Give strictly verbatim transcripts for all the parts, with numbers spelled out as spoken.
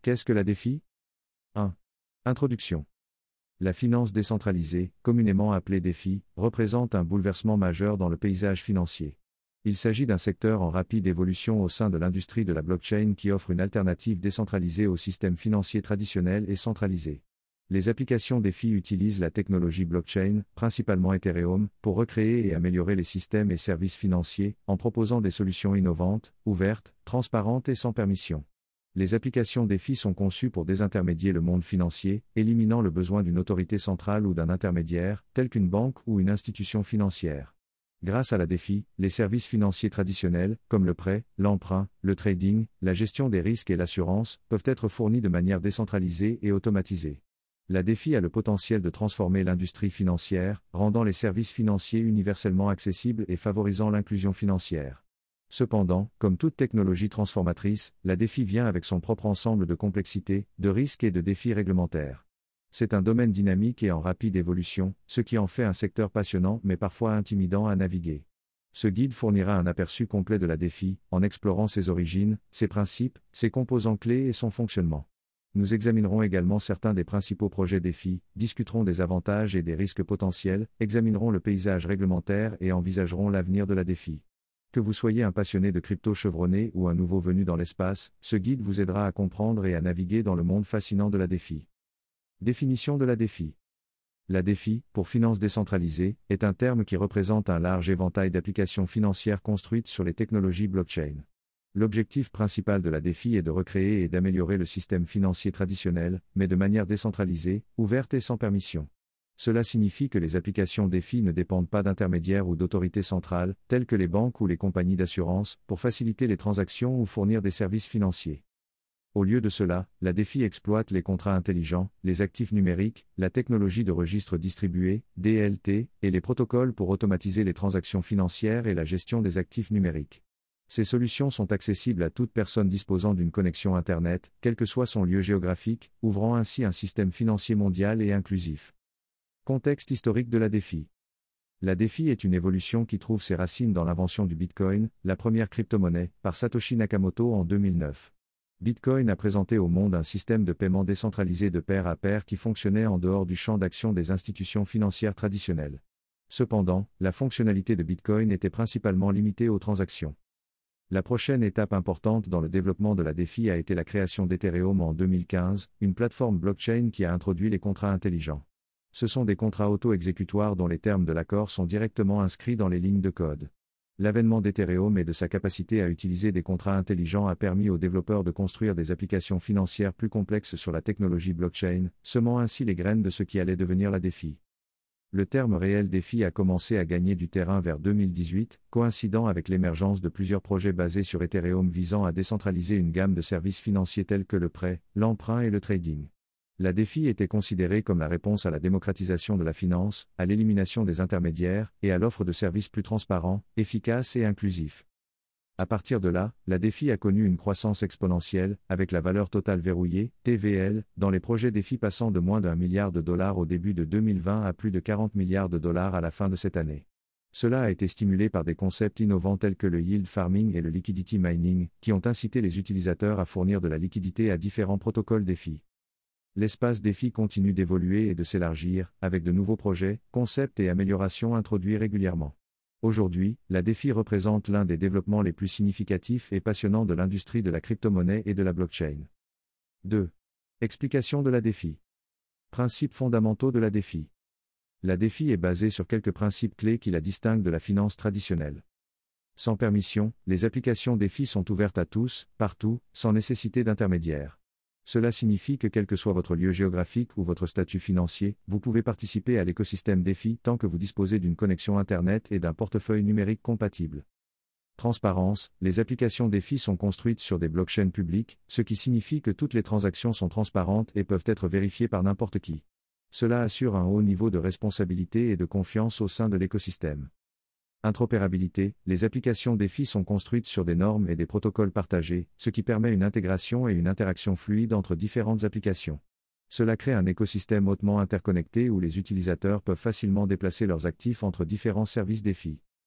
Qu'est-ce que la DeFi? un. Introduction. La finance décentralisée, communément appelée DeFi, représente un bouleversement majeur dans le paysage financier. Il s'agit d'un secteur en rapide évolution au sein de l'industrie de la blockchain qui offre une alternative décentralisée au système financier traditionnel et centralisé. Les applications DeFi utilisent la technologie blockchain, principalement Ethereum, pour recréer et améliorer les systèmes et services financiers, en proposant des solutions innovantes, ouvertes, transparentes et sans permission. Les applications DeFi sont conçues pour désintermédier le monde financier, éliminant le besoin d'une autorité centrale ou d'un intermédiaire, tel qu'une banque ou une institution financière. Grâce à la DeFi, les services financiers traditionnels, comme le prêt, l'emprunt, le trading, la gestion des risques et l'assurance, peuvent être fournis de manière décentralisée et automatisée. La DeFi a le potentiel de transformer l'industrie financière, rendant les services financiers universellement accessibles et favorisant l'inclusion financière. Cependant, comme toute technologie transformatrice, la DeFi vient avec son propre ensemble de complexités, de risques et de défis réglementaires. C'est un domaine dynamique et en rapide évolution, ce qui en fait un secteur passionnant mais parfois intimidant à naviguer. Ce guide fournira un aperçu complet de la DeFi, en explorant ses origines, ses principes, ses composants clés et son fonctionnement. Nous examinerons également certains des principaux projets DeFi, discuterons des avantages et des risques potentiels, examinerons le paysage réglementaire et envisagerons l'avenir de la DeFi. Que vous soyez un passionné de crypto chevronné ou un nouveau venu dans l'espace, ce guide vous aidera à comprendre et à naviguer dans le monde fascinant de la DeFi. Définition de la DeFi. La DeFi, pour finance décentralisée, est un terme qui représente un large éventail d'applications financières construites sur les technologies blockchain. L'objectif principal de la DeFi est de recréer et d'améliorer le système financier traditionnel, mais de manière décentralisée, ouverte et sans permission. Cela signifie que les applications DeFi ne dépendent pas d'intermédiaires ou d'autorités centrales, telles que les banques ou les compagnies d'assurance, pour faciliter les transactions ou fournir des services financiers. Au lieu de cela, la DeFi exploite les contrats intelligents, les actifs numériques, la technologie de registre distribué, D L T, et les protocoles pour automatiser les transactions financières et la gestion des actifs numériques. Ces solutions sont accessibles à toute personne disposant d'une connexion Internet, quel que soit son lieu géographique, ouvrant ainsi un système financier mondial et inclusif. Contexte historique de la DeFi. La DeFi est une évolution qui trouve ses racines dans l'invention du Bitcoin, la première crypto-monnaie, par Satoshi Nakamoto en deux mille neuf. Bitcoin a présenté au monde un système de paiement décentralisé de pair à pair qui fonctionnait en dehors du champ d'action des institutions financières traditionnelles. Cependant, la fonctionnalité de Bitcoin était principalement limitée aux transactions. La prochaine étape importante dans le développement de la DeFi a été la création d'Ethereum en deux mille quinze, une plateforme blockchain qui a introduit les contrats intelligents. Ce sont des contrats auto-exécutoires dont les termes de l'accord sont directement inscrits dans les lignes de code. L'avènement d'Ethereum et de sa capacité à utiliser des contrats intelligents a permis aux développeurs de construire des applications financières plus complexes sur la technologie blockchain, semant ainsi les graines de ce qui allait devenir la DeFi. Le terme réel DeFi a commencé à gagner du terrain vers deux mille dix-huit, coïncidant avec l'émergence de plusieurs projets basés sur Ethereum visant à décentraliser une gamme de services financiers tels que le prêt, l'emprunt et le trading. La DeFi était considérée comme la réponse à la démocratisation de la finance, à l'élimination des intermédiaires, et à l'offre de services plus transparents, efficaces et inclusifs. À partir de là, la DeFi a connu une croissance exponentielle, avec la valeur totale verrouillée, T V L, dans les projets DeFi passant de moins d'un milliard de dollars au début de deux mille vingt à plus de quarante milliards de dollars à la fin de cette année. Cela a été stimulé par des concepts innovants tels que le yield farming et le liquidity mining, qui ont incité les utilisateurs à fournir de la liquidité à différents protocoles DeFi. L'espace DeFi continue d'évoluer et de s'élargir, avec de nouveaux projets, concepts et améliorations introduits régulièrement. Aujourd'hui, la DeFi représente l'un des développements les plus significatifs et passionnants de l'industrie de la crypto-monnaie et de la blockchain. deux. Explication de la DeFi. Principes fondamentaux de la DeFi. La DeFi est basée sur quelques principes clés qui la distinguent de la finance traditionnelle. Sans permission, les applications DeFi sont ouvertes à tous, partout, sans nécessité d'intermédiaire. Cela signifie que quel que soit votre lieu géographique ou votre statut financier, vous pouvez participer à l'écosystème DeFi tant que vous disposez d'une connexion Internet et d'un portefeuille numérique compatible. Transparence, les applications DeFi sont construites sur des blockchains publiques, ce qui signifie que toutes les transactions sont transparentes et peuvent être vérifiées par n'importe qui. Cela assure un haut niveau de responsabilité et de confiance au sein de l'écosystème. Interopérabilité, les applications DeFi sont construites sur des normes et des protocoles partagés, ce qui permet une intégration et une interaction fluide entre différentes applications. Cela crée un écosystème hautement interconnecté où les utilisateurs peuvent facilement déplacer leurs actifs entre différents services DeFi.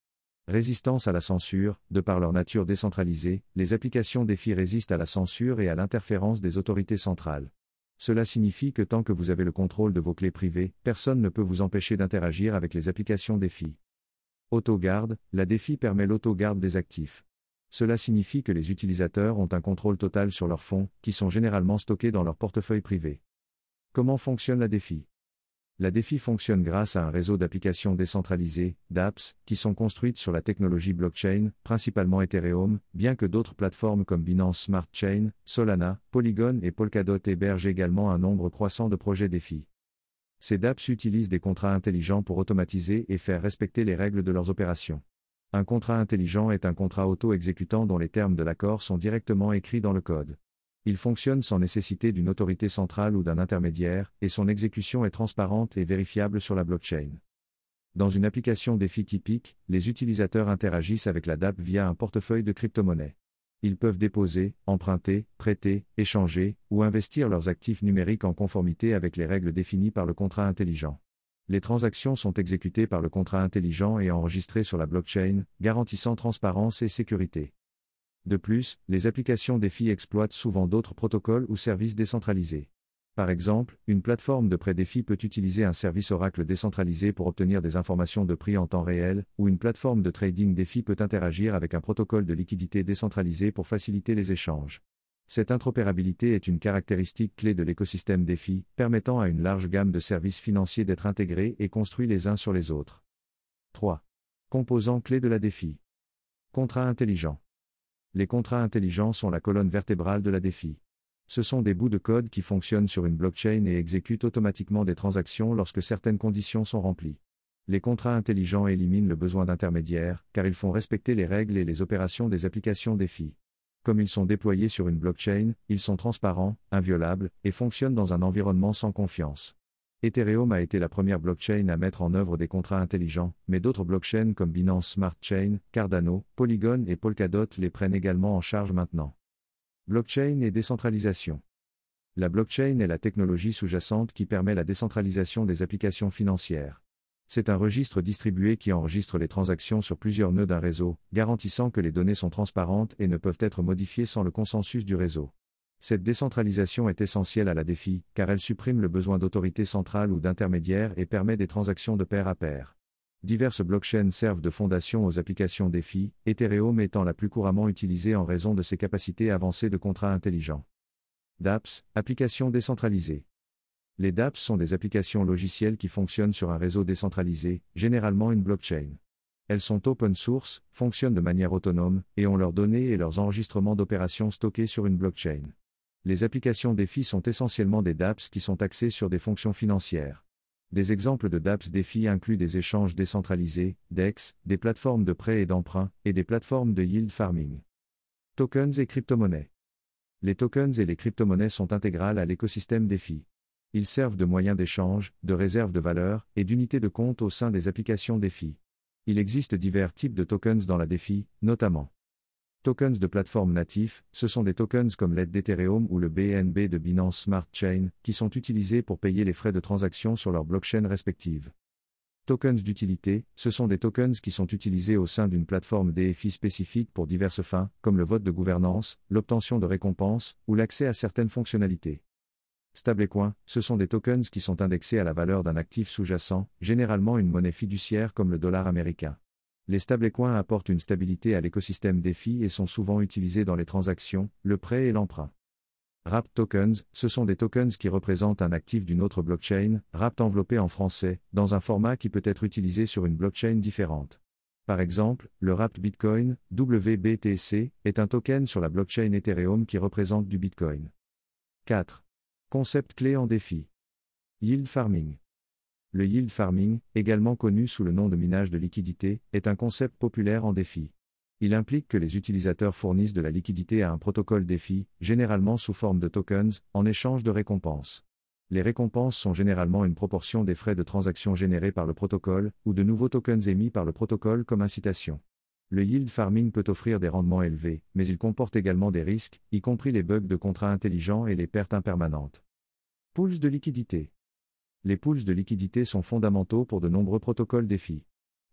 Résistance à la censure, de par leur nature décentralisée, les applications DeFi résistent à la censure et à l'interférence des autorités centrales. Cela signifie que tant que vous avez le contrôle de vos clés privées, personne ne peut vous empêcher d'interagir avec les applications DeFi. Autogarde, la DeFi permet l'autogarde des actifs. Cela signifie que les utilisateurs ont un contrôle total sur leurs fonds, qui sont généralement stockés dans leur portefeuille privé. Comment fonctionne la DeFi ? La DeFi fonctionne grâce à un réseau d'applications décentralisées, dApps, qui sont construites sur la technologie blockchain, principalement Ethereum, bien que d'autres plateformes comme Binance Smart Chain, Solana, Polygon et Polkadot hébergent également un nombre croissant de projets DeFi. Ces dApps utilisent des contrats intelligents pour automatiser et faire respecter les règles de leurs opérations. Un contrat intelligent est un contrat auto-exécutant dont les termes de l'accord sont directement écrits dans le code. Il fonctionne sans nécessité d'une autorité centrale ou d'un intermédiaire, et son exécution est transparente et vérifiable sur la blockchain. Dans une application DeFi typique, les utilisateurs interagissent avec la dApp via un portefeuille de crypto-monnaies. Ils peuvent déposer, emprunter, prêter, échanger, ou investir leurs actifs numériques en conformité avec les règles définies par le contrat intelligent. Les transactions sont exécutées par le contrat intelligent et enregistrées sur la blockchain, garantissant transparence et sécurité. De plus, les applications DeFi exploitent souvent d'autres protocoles ou services décentralisés. Par exemple, une plateforme de prêt DeFi peut utiliser un service Oracle décentralisé pour obtenir des informations de prix en temps réel, ou une plateforme de trading DeFi peut interagir avec un protocole de liquidité décentralisé pour faciliter les échanges. Cette interopérabilité est une caractéristique clé de l'écosystème DeFi, permettant à une large gamme de services financiers d'être intégrés et construits les uns sur les autres. trois. Composants clés de la DeFi. Contrats intelligents. Les contrats intelligents sont la colonne vertébrale de la DeFi. Ce sont des bouts de code qui fonctionnent sur une blockchain et exécutent automatiquement des transactions lorsque certaines conditions sont remplies. Les contrats intelligents éliminent le besoin d'intermédiaires, car ils font respecter les règles et les opérations des applications DeFi. Comme ils sont déployés sur une blockchain, ils sont transparents, inviolables, et fonctionnent dans un environnement sans confiance. Ethereum a été la première blockchain à mettre en œuvre des contrats intelligents, mais d'autres blockchains comme Binance Smart Chain, Cardano, Polygon et Polkadot les prennent également en charge maintenant. Blockchain et décentralisation. La blockchain est la technologie sous-jacente qui permet la décentralisation des applications financières. C'est un registre distribué qui enregistre les transactions sur plusieurs nœuds d'un réseau, garantissant que les données sont transparentes et ne peuvent être modifiées sans le consensus du réseau. Cette décentralisation est essentielle à la DeFi, car elle supprime le besoin d'autorité centrale ou d'intermédiaire et permet des transactions de pair à pair. Diverses blockchains servent de fondation aux applications DeFi, Ethereum étant la plus couramment utilisée en raison de ses capacités avancées de contrats intelligents. dApps, applications décentralisées. Les dApps sont des applications logicielles qui fonctionnent sur un réseau décentralisé, généralement une blockchain. Elles sont open source, fonctionnent de manière autonome, et ont leurs données et leurs enregistrements d'opérations stockés sur une blockchain. Les applications DeFi sont essentiellement des dApps qui sont axées sur des fonctions financières. Des exemples de dApps DeFi incluent des échanges décentralisés, D E X, des plateformes de prêt et d'emprunt, et des plateformes de yield farming. Tokens et crypto-monnaies. Les tokens et les crypto-monnaies sont intégrales à l'écosystème DeFi. Ils servent de moyens d'échange, de réserve de valeur, et d'unités de compte au sein des applications DeFi. Il existe divers types de tokens dans la DeFi, notamment tokens de plateforme natifs, ce sont des tokens comme l'aide d'Ethereum ou le B N B de Binance Smart Chain, qui sont utilisés pour payer les frais de transaction sur leurs blockchains respectives. Tokens d'utilité, ce sont des tokens qui sont utilisés au sein d'une plateforme DeFi spécifique pour diverses fins, comme le vote de gouvernance, l'obtention de récompenses, ou l'accès à certaines fonctionnalités. Stablecoins, ce sont des tokens qui sont indexés à la valeur d'un actif sous-jacent, généralement une monnaie fiduciaire comme le dollar américain. Les stablecoins apportent une stabilité à l'écosystème DeFi et sont souvent utilisés dans les transactions, le prêt et l'emprunt. Wrapped tokens, ce sont des tokens qui représentent un actif d'une autre blockchain, wrapped enveloppé en français, dans un format qui peut être utilisé sur une blockchain différente. Par exemple, le Wrapped Bitcoin, W B T C, est un token sur la blockchain Ethereum qui représente du Bitcoin. quatre. Concept clé en DeFi. Yield farming. Le yield farming, également connu sous le nom de minage de liquidité, est un concept populaire en DeFi. Il implique que les utilisateurs fournissent de la liquidité à un protocole DeFi, généralement sous forme de tokens, en échange de récompenses. Les récompenses sont généralement une proportion des frais de transaction générés par le protocole, ou de nouveaux tokens émis par le protocole comme incitation. Le yield farming peut offrir des rendements élevés, mais il comporte également des risques, y compris les bugs de contrats intelligents et les pertes impermanentes. Pools de liquidité. Les pools de liquidité sont fondamentaux pour de nombreux protocoles DeFi.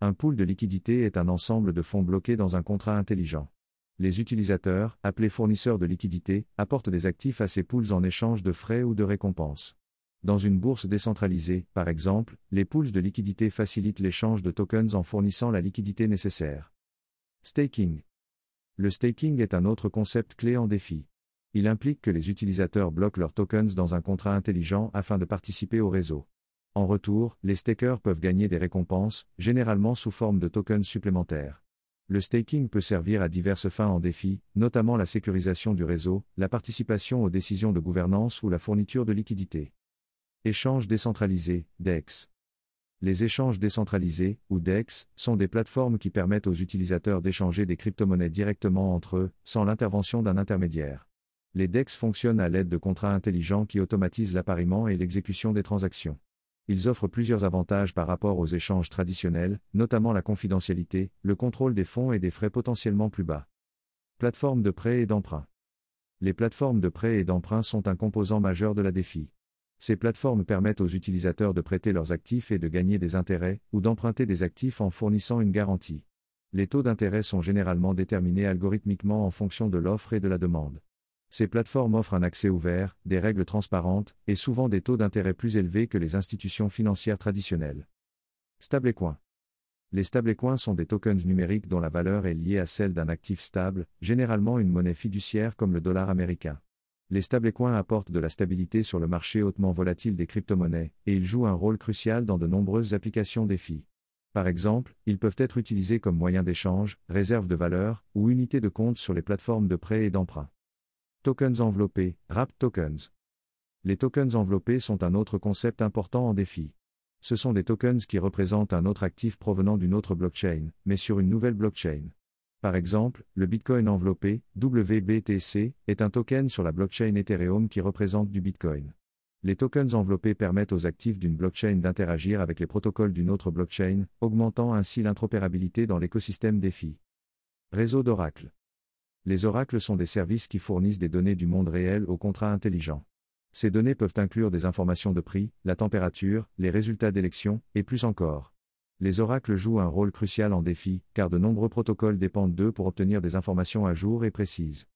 Un pool de liquidité est un ensemble de fonds bloqués dans un contrat intelligent. Les utilisateurs, appelés fournisseurs de liquidités, apportent des actifs à ces pools en échange de frais ou de récompenses. Dans une bourse décentralisée, par exemple, les pools de liquidité facilitent l'échange de tokens en fournissant la liquidité nécessaire. Staking. Le staking est un autre concept clé en DeFi. Il implique que les utilisateurs bloquent leurs tokens dans un contrat intelligent afin de participer au réseau. En retour, les stakers peuvent gagner des récompenses, généralement sous forme de tokens supplémentaires. Le staking peut servir à diverses fins en DeFi, notamment la sécurisation du réseau, la participation aux décisions de gouvernance ou la fourniture de liquidités. Échanges décentralisés, D E X. Les échanges décentralisés, ou D E X, sont des plateformes qui permettent aux utilisateurs d'échanger des crypto-monnaies directement entre eux, sans l'intervention d'un intermédiaire. Les D E X fonctionnent à l'aide de contrats intelligents qui automatisent l'appariement et l'exécution des transactions. Ils offrent plusieurs avantages par rapport aux échanges traditionnels, notamment la confidentialité, le contrôle des fonds et des frais potentiellement plus bas. Plateformes de prêt et d'emprunt. Les plateformes de prêt et d'emprunt sont un composant majeur de la DeFi. Ces plateformes permettent aux utilisateurs de prêter leurs actifs et de gagner des intérêts, ou d'emprunter des actifs en fournissant une garantie. Les taux d'intérêt sont généralement déterminés algorithmiquement en fonction de l'offre et de la demande. Ces plateformes offrent un accès ouvert, des règles transparentes, et souvent des taux d'intérêt plus élevés que les institutions financières traditionnelles. Stablecoins. Les stablecoins sont des tokens numériques dont la valeur est liée à celle d'un actif stable, généralement une monnaie fiduciaire comme le dollar américain. Les stablecoins apportent de la stabilité sur le marché hautement volatile des crypto-monnaies, et ils jouent un rôle crucial dans de nombreuses applications DeFi. Par exemple, ils peuvent être utilisés comme moyen d'échange, réserve de valeur, ou unité de compte sur les plateformes de prêt et d'emprunt. Tokens enveloppés, wrapped tokens. Les tokens enveloppés sont un autre concept important en DeFi. Ce sont des tokens qui représentent un autre actif provenant d'une autre blockchain, mais sur une nouvelle blockchain. Par exemple, le Bitcoin enveloppé, W B T C, est un token sur la blockchain Ethereum qui représente du Bitcoin. Les tokens enveloppés permettent aux actifs d'une blockchain d'interagir avec les protocoles d'une autre blockchain, augmentant ainsi l'interopérabilité dans l'écosystème DeFi. Réseau d'oracles. Les oracles sont des services qui fournissent des données du monde réel aux contrats intelligents. Ces données peuvent inclure des informations de prix, la température, les résultats d'élections, et plus encore. Les oracles jouent un rôle crucial en DeFi, car de nombreux protocoles dépendent d'eux pour obtenir des informations à jour et précises.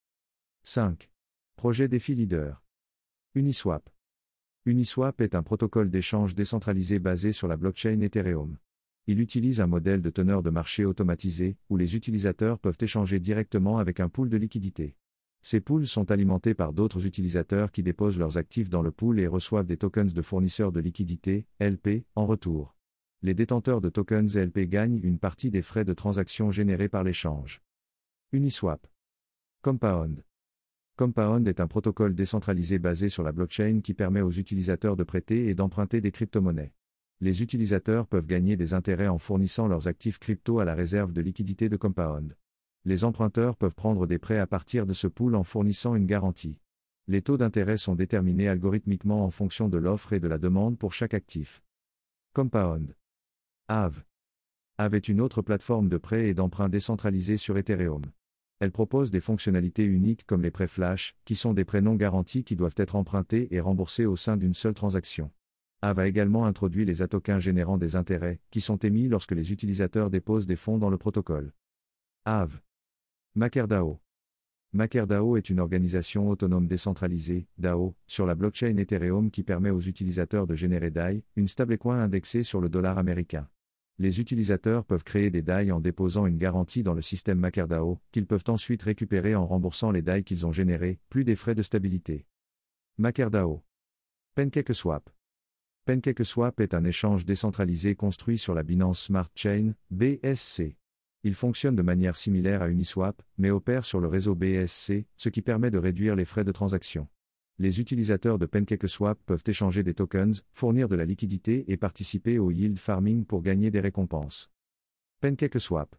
cinq. Projet DeFi Leader. Uniswap. Uniswap est un protocole d'échange décentralisé basé sur la blockchain Ethereum. Il utilise un modèle de teneur de marché automatisé, où les utilisateurs peuvent échanger directement avec un pool de liquidités. Ces pools sont alimentés par d'autres utilisateurs qui déposent leurs actifs dans le pool et reçoivent des tokens de fournisseurs de liquidités, L P, en retour. Les détenteurs de tokens L P gagnent une partie des frais de transaction générés par l'échange. Uniswap. Compound. Compound est un protocole décentralisé basé sur la blockchain qui permet aux utilisateurs de prêter et d'emprunter des crypto-monnaies. Les utilisateurs peuvent gagner des intérêts en fournissant leurs actifs crypto à la réserve de liquidité de Compound. Les emprunteurs peuvent prendre des prêts à partir de ce pool en fournissant une garantie. Les taux d'intérêt sont déterminés algorithmiquement en fonction de l'offre et de la demande pour chaque actif. Compound. Aave. Aave est une autre plateforme de prêt et d'emprunt décentralisée sur Ethereum. Elle propose des fonctionnalités uniques comme les prêts flash, qui sont des prêts non garantis qui doivent être empruntés et remboursés au sein d'une seule transaction. Aave a également introduit les A-tokens générant des intérêts, qui sont émis lorsque les utilisateurs déposent des fonds dans le protocole. Aave. MakerDAO. MakerDAO est une organisation autonome décentralisée, D A O, sur la blockchain Ethereum qui permet aux utilisateurs de générer D A I, une stablecoin indexée sur le dollar américain. Les utilisateurs peuvent créer des D A I en déposant une garantie dans le système MakerDAO, qu'ils peuvent ensuite récupérer en remboursant les D A I qu'ils ont générés, plus des frais de stabilité. MakerDAO. PancakeSwap. PancakeSwap est un échange décentralisé construit sur la Binance Smart Chain, B S C. Il fonctionne de manière similaire à Uniswap, mais opère sur le réseau B S C, ce qui permet de réduire les frais de transaction. Les utilisateurs de PancakeSwap peuvent échanger des tokens, fournir de la liquidité et participer au yield farming pour gagner des récompenses. PancakeSwap.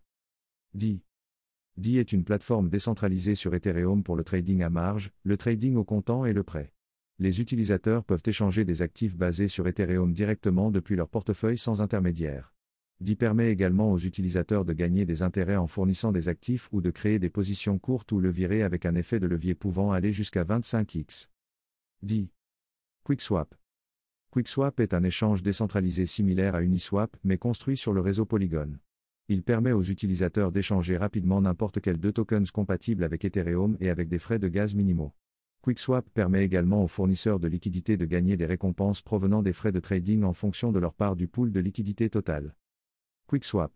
D I. D I est une plateforme décentralisée sur Ethereum pour le trading à marge, le trading au comptant et le prêt. Les utilisateurs peuvent échanger des actifs basés sur Ethereum directement depuis leur portefeuille sans intermédiaire. D I permet également aux utilisateurs de gagner des intérêts en fournissant des actifs ou de créer des positions courtes ou levirées avec un effet de levier pouvant aller jusqu'à vingt-cinq x. D I. QuickSwap. QuickSwap est un échange décentralisé similaire à Uniswap mais construit sur le réseau Polygon. Il permet aux utilisateurs d'échanger rapidement n'importe quel deux tokens compatibles avec Ethereum et avec des frais de gaz minimaux. QuickSwap permet également aux fournisseurs de liquidités de gagner des récompenses provenant des frais de trading en fonction de leur part du pool de liquidité totale. QuickSwap.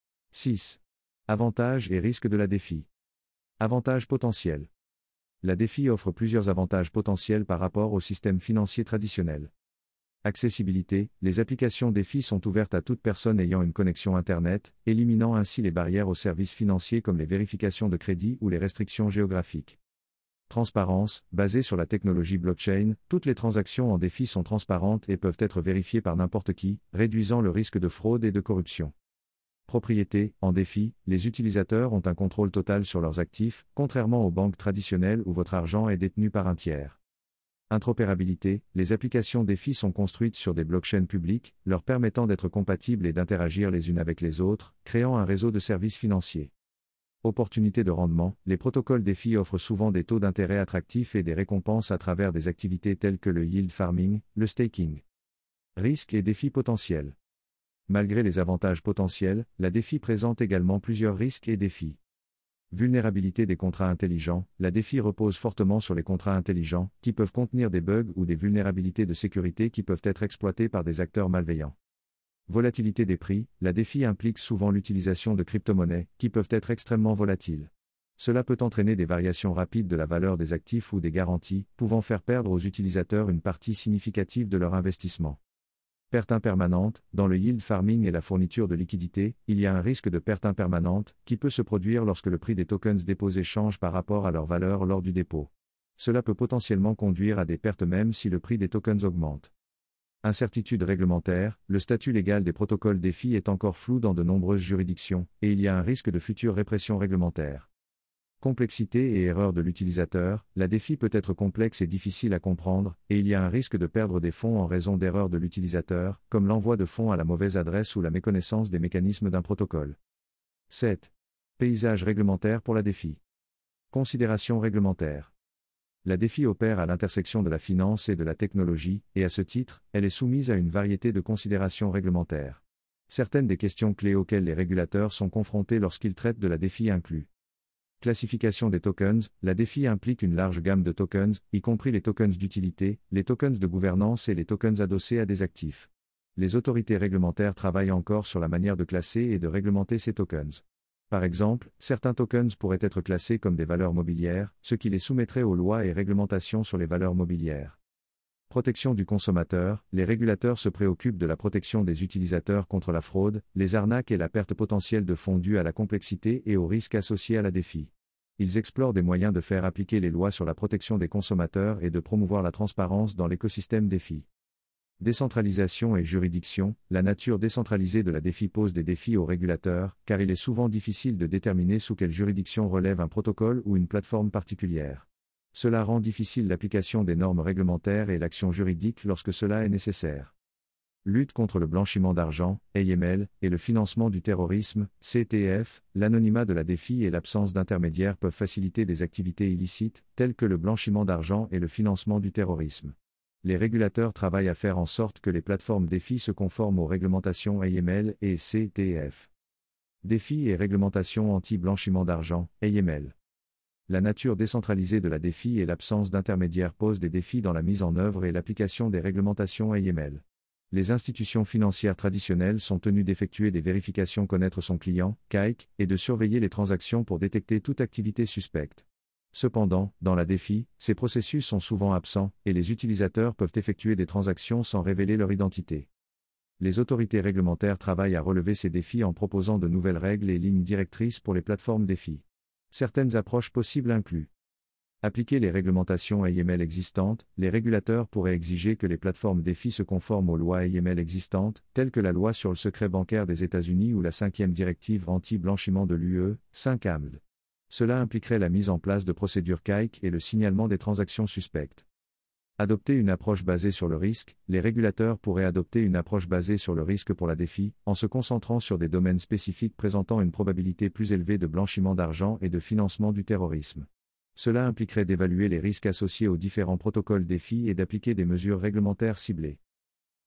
six. Avantages et risques de la DeFi. Avantages potentiels. La DeFi offre plusieurs avantages potentiels par rapport au système financier traditionnel. Accessibilité. Les applications DeFi sont ouvertes à toute personne ayant une connexion Internet, éliminant ainsi les barrières aux services financiers comme les vérifications de crédit ou les restrictions géographiques. Transparence. Basée sur la technologie blockchain, toutes les transactions en DeFi sont transparentes et peuvent être vérifiées par n'importe qui, réduisant le risque de fraude et de corruption. Propriété. En DeFi, les utilisateurs ont un contrôle total sur leurs actifs, contrairement aux banques traditionnelles où votre argent est détenu par un tiers. Interopérabilité. Les applications DeFi sont construites sur des blockchains publiques, leur permettant d'être compatibles et d'interagir les unes avec les autres, créant un réseau de services financiers. Opportunités de rendement. Les protocoles DeFi offrent souvent des taux d'intérêt attractifs et des récompenses à travers des activités telles que le yield farming, le staking. Risques et défis potentiels. Malgré les avantages potentiels, la DeFi présente également plusieurs risques et défis. Vulnérabilité des contrats intelligents. La DeFi repose fortement sur les contrats intelligents, qui peuvent contenir des bugs ou des vulnérabilités de sécurité qui peuvent être exploitées par des acteurs malveillants. Volatilité des prix. La DeFi implique souvent l'utilisation de crypto-monnaies, qui peuvent être extrêmement volatiles. Cela peut entraîner des variations rapides de la valeur des actifs ou des garanties, pouvant faire perdre aux utilisateurs une partie significative de leur investissement. Perte impermanente. Dans le yield farming et la fourniture de liquidités, il y a un risque de perte impermanente, qui peut se produire lorsque le prix des tokens déposés change par rapport à leur valeur lors du dépôt. Cela peut potentiellement conduire à des pertes même si le prix des tokens augmente. Incertitude réglementaire. Le statut légal des protocoles DeFi est encore flou dans de nombreuses juridictions, et il y a un risque de future répression réglementaire. Complexité et erreur de l'utilisateur. La DeFi peut être complexe et difficile à comprendre, et il y a un risque de perdre des fonds en raison d'erreurs de l'utilisateur, comme l'envoi de fonds à la mauvaise adresse ou la méconnaissance des mécanismes d'un protocole. sept. Paysage réglementaire pour la DeFi. Considérations réglementaires. La DeFi opère à l'intersection de la finance et de la technologie, et à ce titre, elle est soumise à une variété de considérations réglementaires. Certaines des questions clés auxquelles les régulateurs sont confrontés lorsqu'ils traitent de la DeFi incluent. Classification des tokens. La DeFi implique une large gamme de tokens, y compris les tokens d'utilité, les tokens de gouvernance et les tokens adossés à des actifs. Les autorités réglementaires travaillent encore sur la manière de classer et de réglementer ces tokens. Par exemple, certains tokens pourraient être classés comme des valeurs mobilières, ce qui les soumettrait aux lois et réglementations sur les valeurs mobilières. Protection du consommateur. Les régulateurs se préoccupent de la protection des utilisateurs contre la fraude, les arnaques et la perte potentielle de fonds due à la complexité et aux risques associés à la DeFi. Ils explorent des moyens de faire appliquer les lois sur la protection des consommateurs et de promouvoir la transparence dans l'écosystème DeFi. Décentralisation et juridiction. La nature décentralisée de la DeFi pose des défis aux régulateurs, car il est souvent difficile de déterminer sous quelle juridiction relève un protocole ou une plateforme particulière. Cela rend difficile l'application des normes réglementaires et l'action juridique lorsque cela est nécessaire. Lutte contre le blanchiment d'argent, A M L, et le financement du terrorisme, C T F. L'anonymat de la DeFi et l'absence d'intermédiaires peuvent faciliter des activités illicites, telles que le blanchiment d'argent et le financement du terrorisme. Les régulateurs travaillent à faire en sorte que les plateformes DeFi se conforment aux réglementations A M L et C T F. DeFi et réglementation anti-blanchiment d'argent, A M L. La nature décentralisée de la DeFi et l'absence d'intermédiaires posent des défis dans la mise en œuvre et l'application des réglementations A M L. Les institutions financières traditionnelles sont tenues d'effectuer des vérifications connaître son client, C A I C, et de surveiller les transactions pour détecter toute activité suspecte. Cependant, dans la DeFi, ces processus sont souvent absents, et les utilisateurs peuvent effectuer des transactions sans révéler leur identité. Les autorités réglementaires travaillent à relever ces défis en proposant de nouvelles règles et lignes directrices pour les plateformes DeFi. Certaines approches possibles incluent appliquer les réglementations A M L existantes. Les régulateurs pourraient exiger que les plateformes DeFi se conforment aux lois A M L existantes, telles que la loi sur le secret bancaire des États-Unis ou la cinquième directive anti-blanchiment de l'U E, cinq A M L. Cela impliquerait la mise en place de procédures C A I C et le signalement des transactions suspectes. Adopter une approche basée sur le risque. Les régulateurs pourraient adopter une approche basée sur le risque pour la DeFi, en se concentrant sur des domaines spécifiques présentant une probabilité plus élevée de blanchiment d'argent et de financement du terrorisme. Cela impliquerait d'évaluer les risques associés aux différents protocoles DeFi et d'appliquer des mesures réglementaires ciblées.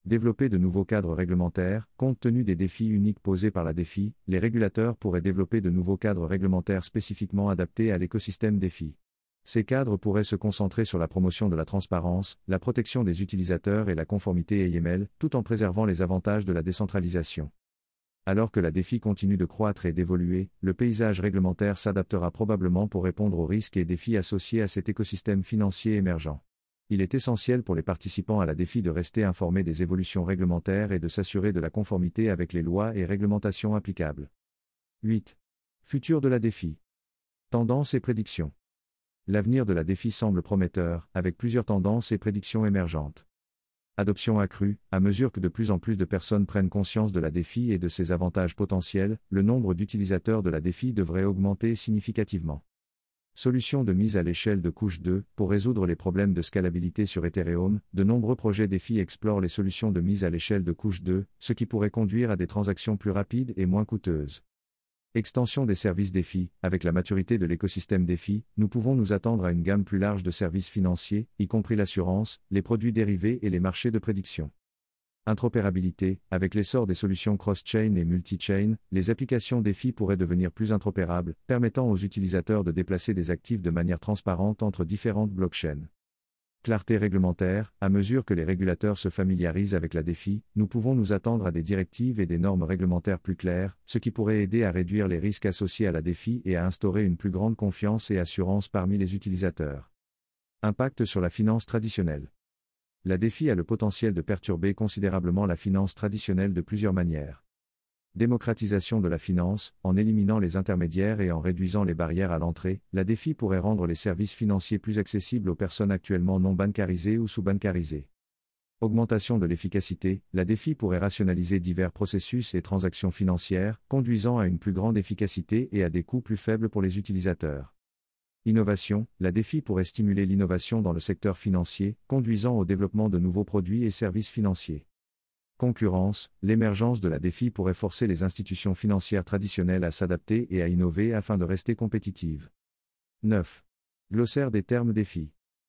Développer de nouveaux cadres réglementaires. Compte tenu des défis uniques posés par la DeFi, les régulateurs pourraient développer de nouveaux cadres réglementaires spécifiquement adaptés à l'écosystème DeFi. Ces cadres pourraient se concentrer sur la promotion de la transparence, la protection des utilisateurs et la conformité A M L, tout en préservant les avantages de la décentralisation. Alors que la DeFi continue de croître et d'évoluer, le paysage réglementaire s'adaptera probablement pour répondre aux risques et défis associés à cet écosystème financier émergent. Il est essentiel pour les participants à la DeFi de rester informés des évolutions réglementaires et de s'assurer de la conformité avec les lois et réglementations applicables. huit. Futur de la DeFi. Tendances et prédictions. L'avenir de la DeFi semble prometteur, avec plusieurs tendances et prédictions émergentes. Adoption accrue. À mesure que de plus en plus de personnes prennent conscience de la DeFi et de ses avantages potentiels, le nombre d'utilisateurs de la DeFi devrait augmenter significativement. Solution de mise à l'échelle de couche deux. Pour résoudre les problèmes de scalabilité sur Ethereum, de nombreux projets DeFi explorent les solutions de mise à l'échelle de couche deux, ce qui pourrait conduire à des transactions plus rapides et moins coûteuses. Extension des services DeFi. Avec la maturité de l'écosystème DeFi, nous pouvons nous attendre à une gamme plus large de services financiers, y compris l'assurance, les produits dérivés et les marchés de prédiction. Interopérabilité. Avec l'essor des solutions cross-chain et multi-chain, les applications DeFi pourraient devenir plus interopérables, permettant aux utilisateurs de déplacer des actifs de manière transparente entre différentes blockchains. Clarté réglementaire. À mesure que les régulateurs se familiarisent avec la DeFi, nous pouvons nous attendre à des directives et des normes réglementaires plus claires, ce qui pourrait aider à réduire les risques associés à la DeFi et à instaurer une plus grande confiance et assurance parmi les utilisateurs. Impact sur la finance traditionnelle. La DeFi a le potentiel de perturber considérablement la finance traditionnelle de plusieurs manières. Démocratisation de la finance. En éliminant les intermédiaires et en réduisant les barrières à l'entrée, la DeFi pourrait rendre les services financiers plus accessibles aux personnes actuellement non bancarisées ou sous-bancarisées. Augmentation de l'efficacité. La DeFi pourrait rationaliser divers processus et transactions financières, conduisant à une plus grande efficacité et à des coûts plus faibles pour les utilisateurs. Innovation. La DeFi pourrait stimuler l'innovation dans le secteur financier, conduisant au développement de nouveaux produits et services financiers. Concurrence. L'émergence de la DeFi pourrait forcer les institutions financières traditionnelles à s'adapter et à innover afin de rester compétitives. neuf. Glossaire des termes DeFi.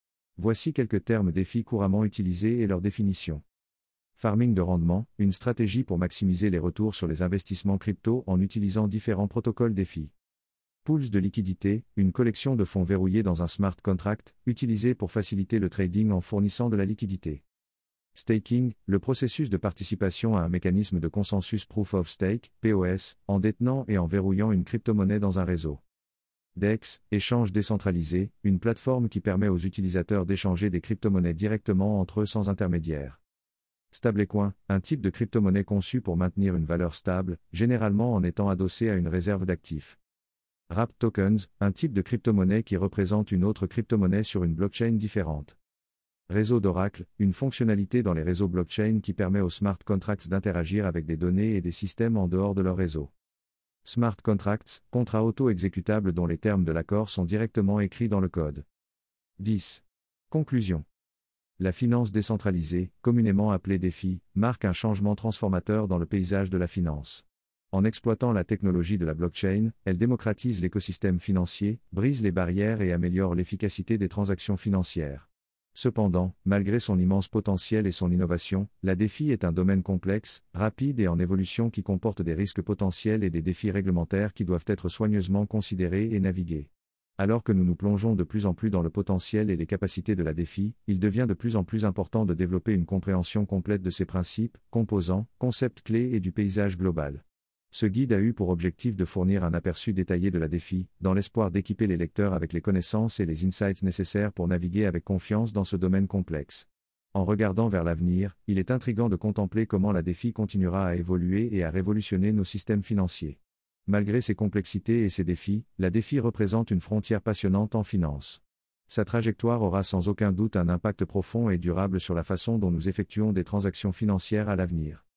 Voici quelques termes DeFi couramment utilisés et leur définition. Farming de rendement, une stratégie pour maximiser les retours sur les investissements crypto en utilisant différents protocoles DeFi. Pools de liquidité, une collection de fonds verrouillés dans un smart contract, utilisé pour faciliter le trading en fournissant de la liquidité. Staking, le processus de participation à un mécanisme de consensus Proof of Stake, P O S, en détenant et en verrouillant une crypto-monnaie dans un réseau. D E X, échange décentralisé, une plateforme qui permet aux utilisateurs d'échanger des crypto-monnaies directement entre eux sans intermédiaire. Stablecoin, un type de crypto-monnaie conçu pour maintenir une valeur stable, généralement en étant adossé à une réserve d'actifs. Wrapped tokens, un type de crypto-monnaie qui représente une autre crypto-monnaie sur une blockchain différente. Réseau d'Oracle, une fonctionnalité dans les réseaux blockchain qui permet aux smart contracts d'interagir avec des données et des systèmes en dehors de leur réseau. Smart contracts, contrats auto-exécutables dont les termes de l'accord sont directement écrits dans le code. dix. Conclusion. La finance décentralisée, communément appelée DeFi, marque un changement transformateur dans le paysage de la finance. En exploitant la technologie de la blockchain, elle démocratise l'écosystème financier, brise les barrières et améliore l'efficacité des transactions financières. Cependant, malgré son immense potentiel et son innovation, la DeFi est un domaine complexe, rapide et en évolution qui comporte des risques potentiels et des défis réglementaires qui doivent être soigneusement considérés et navigués. Alors que nous nous plongeons de plus en plus dans le potentiel et les capacités de la DeFi, il devient de plus en plus important de développer une compréhension complète de ses principes, composants, concepts clés et du paysage global. Ce guide a eu pour objectif de fournir un aperçu détaillé de la DeFi, dans l'espoir d'équiper les lecteurs avec les connaissances et les insights nécessaires pour naviguer avec confiance dans ce domaine complexe. En regardant vers l'avenir, il est intriguant de contempler comment la DeFi continuera à évoluer et à révolutionner nos systèmes financiers. Malgré ses complexités et ses défis, la DeFi représente une frontière passionnante en finance. Sa trajectoire aura sans aucun doute un impact profond et durable sur la façon dont nous effectuons des transactions financières à l'avenir.